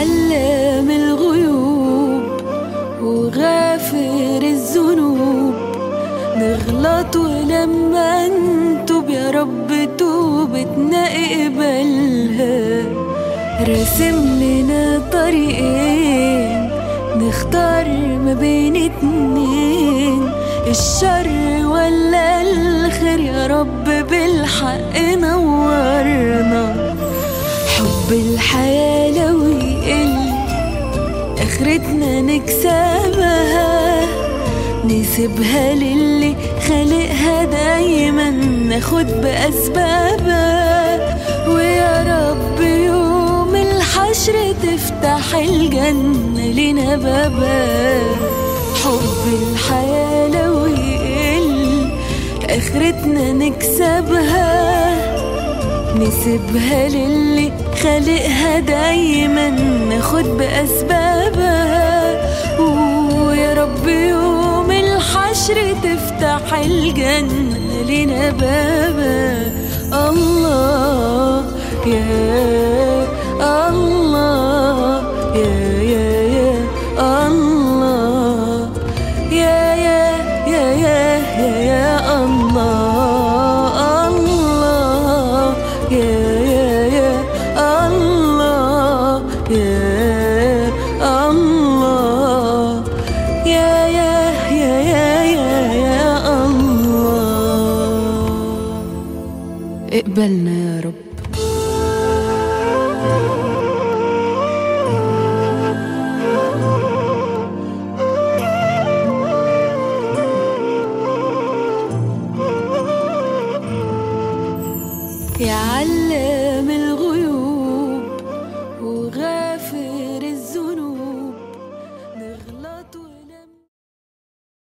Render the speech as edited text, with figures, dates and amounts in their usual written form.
علام الغيوب وغافر الذنوب، نغلط ولما نتوب يا رب توبتنا اقبلها. راسم لنا طريقين نختار ما بين اتنين، الشر ولا الخير، يا رب بالحق نورنا. حب الحياة لو يقل اخرتنا نكسبها، نسيبها للي خلقها دايما ناخد بأسبابها. ويا رب يوم الحشر تفتح الجنة لنا بابها. حب الحياة لو يقل اخرتنا نكسبها، نسيبها للي خلقها دايما ناخد بأسبابها. ويا رب يوم الحشر تفتح الجنة لنا بابها. الله يا الله يا الله يا الله الله يا الله يا الله يا الله. اقبلنا يا رب.